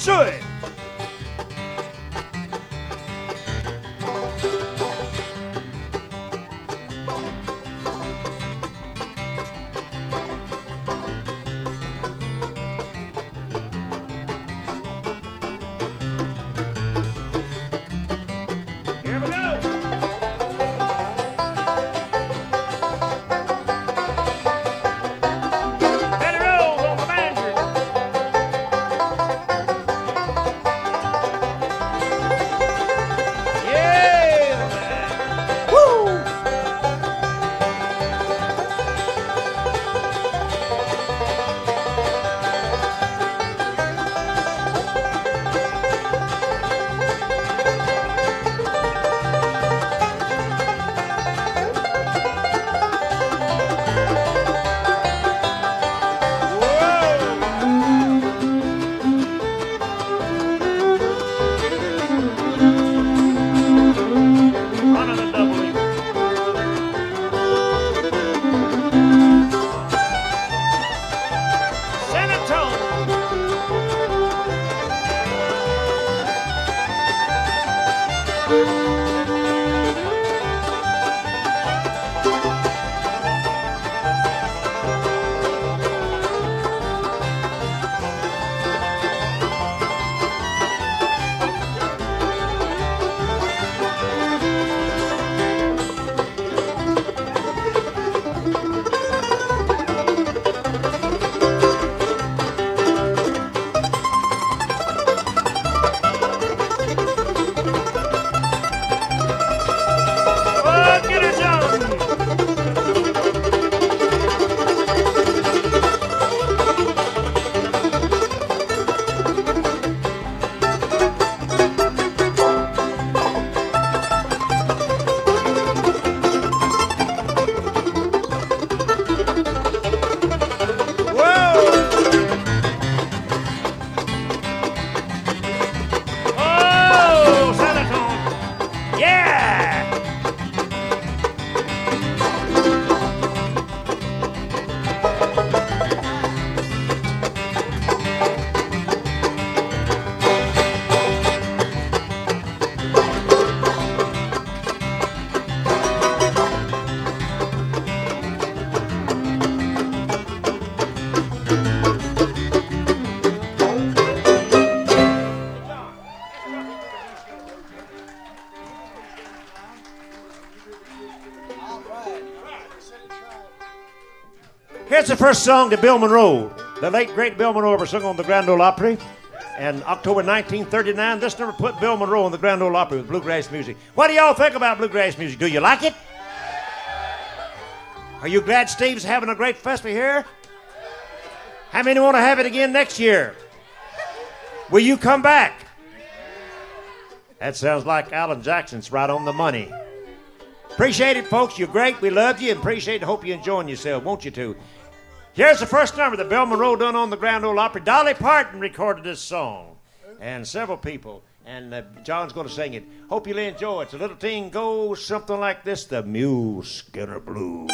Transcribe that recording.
should. Here we go. Let it roll on the banjo. Yeah, man. Woo! On the double E. San Antonio. Oh, get it done. Whoa! Oh, San Antonio. Yeah! Here's the first song that Bill Monroe, the late great Bill Monroe, ever sung on the Grand Ole Opry. And October 1939, this number put Bill Monroe on the Grand Ole Opry with bluegrass music. What do y'all think about bluegrass music? Do you like it? Are you glad Steve's having a great festival here? How many want to have it again next year? Will you come back? That sounds like Alan Jackson's right on the money. Appreciate it, folks. You're great. We love you and appreciate it. Hope you're enjoying yourself. Want you to. Here's the first number that Bill Monroe done on the Grand Ole Opry. Dolly Parton recorded this song. And several people. And John's going to sing it. Hope you'll enjoy it. It's a little thing goes something like this. The Mule Skinner Blues.